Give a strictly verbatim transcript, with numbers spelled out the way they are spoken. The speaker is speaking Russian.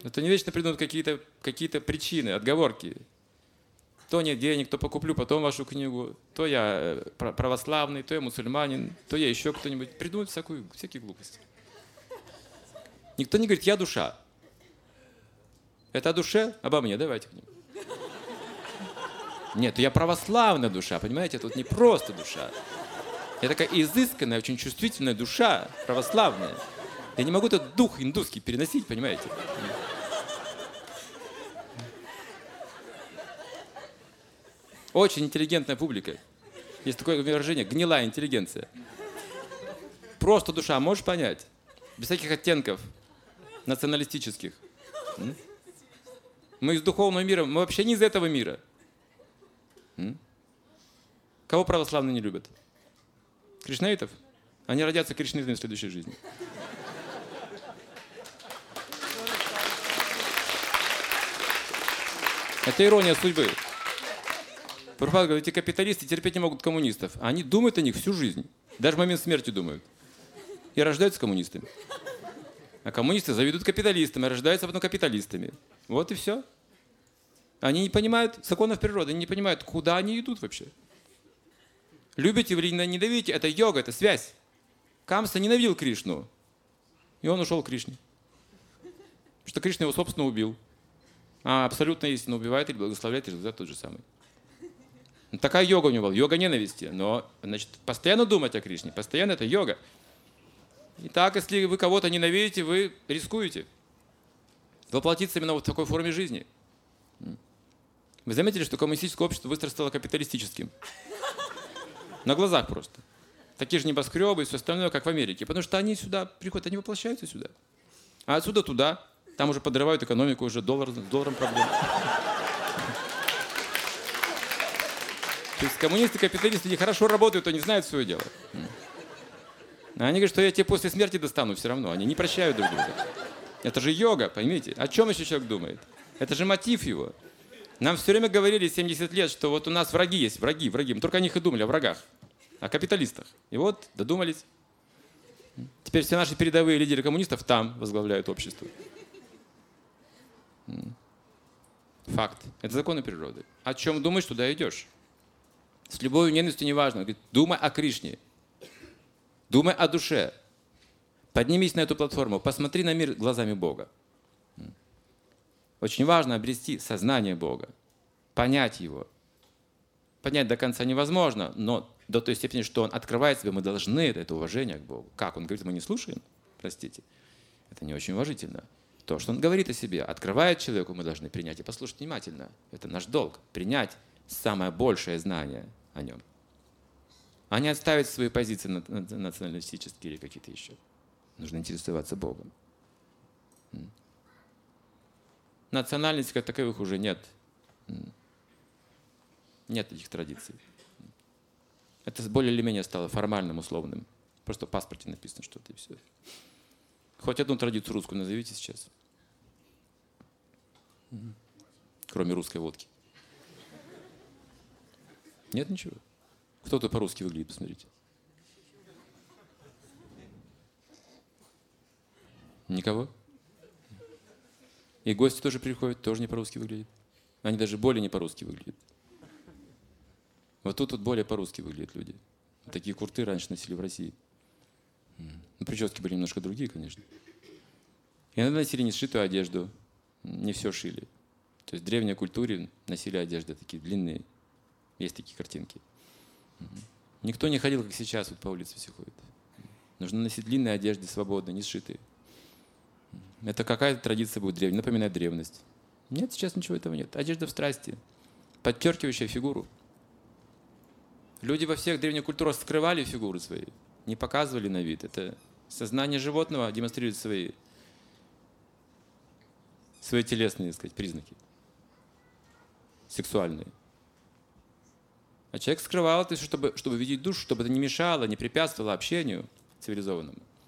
Это не вечно придумают какие-то какие-то причины, отговорки. То нет денег, то покуплю потом вашу книгу, то я православный, то я мусульманин, то я еще кто-нибудь. Придумают всякую, всякие глупости. Никто не говорит, я душа. Это о душе? Обо мне, давайте к ним. Нет, я православная душа, понимаете? Это вот не просто душа. Я такая изысканная, очень чувствительная душа, православная. Я не могу этот дух индусский переносить, понимаете? Очень интеллигентная публика. Есть такое выражение, гнилая интеллигенция. Просто душа, можешь понять? Без всяких оттенков националистических. Мы из духовного мира, мы вообще не из этого мира. Кого православные не любят? Кришнаитов? Они родятся кришнаитами в следующей жизни. Это ирония судьбы. Прабхупада говорит, эти капиталисты терпеть не могут коммунистов. Они думают о них всю жизнь. Даже в момент смерти думают. И рождаются коммунистами. А коммунисты завидуют капиталистам, и рождаются потом капиталистами. Вот и все. Они не понимают законов природы, они не понимают, куда они идут вообще. Любите или ненавидите, это йога, это связь. Камса ненавидел Кришну, и он ушел к Кришне. Потому что Кришна его, собственно, убил. А абсолютная истина убивает или благословляет, и результат тот же самый. Такая йога у него была, йога ненависти. Но, значит, постоянно думать о Кришне, постоянно это йога. Итак, если вы кого-то ненавидите, вы рискуете воплотиться именно вот в такой форме жизни. Вы заметили, что коммунистическое общество быстро стало капиталистическим? На глазах просто. Такие же небоскребы и все остальное, как в Америке. Потому что они сюда приходят, они воплощаются сюда. А отсюда туда. Там уже подрывают экономику, уже доллар, с долларом проблем. То есть коммунисты, капиталисты, они хорошо работают, они знают свое дело. А они говорят, что я тебе после смерти достану все равно. Они не прощают друг друга. Это же йога, поймите. О чем еще человек думает? Это же мотив его. Нам все время говорили семьдесят лет, что вот у нас враги есть, враги, враги. Мы только о них и думали, о врагах, о капиталистах. И вот додумались. Теперь все наши передовые лидеры коммунистов там возглавляют общество. Факт. Это законы природы. О чем думаешь, туда идешь. С любовью, ненавистью неважно. Говорит, думай о Кришне. Думай о душе. Поднимись на эту платформу, посмотри на мир глазами Бога. Очень важно обрести сознание Бога, понять Его. Понять до конца невозможно, но до той степени, что Он открывает себе, мы должны, это уважение к Богу. Как? Он говорит, мы не слушаем? Простите. Это не очень уважительно. То, что Он говорит о себе, открывает человеку, мы должны принять и послушать внимательно. Это наш долг. Принять самое большее знание о Нем. А не отставить свои позиции националистические или какие-то еще. Нужно интересоваться Богом. Национальностей как таковых уже нет. Нет этих традиций. Это более или менее стало формальным, условным. Просто в паспорте написано что-то и все. Хоть одну традицию русскую назовите сейчас. Кроме русской водки. Нет ничего. Кто-то по-русски выглядит, посмотрите. Никого? И гости тоже приходят, тоже не по-русски выглядят. Они даже более не по-русски выглядят. Вот тут вот более по-русски выглядят люди. Такие курты раньше носили в России. Ну, прически были немножко другие, конечно. Иногда носили не сшитую одежду, не все шили. То есть в древней культуре носили одежды такие длинные. Есть такие картинки. Никто не ходил, как сейчас, вот по улице все ходят. Нужно носить длинные одежды, свободно, не сшитые. Это какая-то традиция будет древняя, напоминает древность. Нет, сейчас ничего этого нет. Одежда в страсти, подчеркивающая фигуру. Люди во всех древних культурах скрывали фигуры свои, не показывали на вид. Это сознание животного демонстрирует свои, свои телесные, так сказать, признаки, сексуальные. А человек скрывал это, чтобы, чтобы видеть душу, чтобы это не мешало, не препятствовало общению цивилизованному.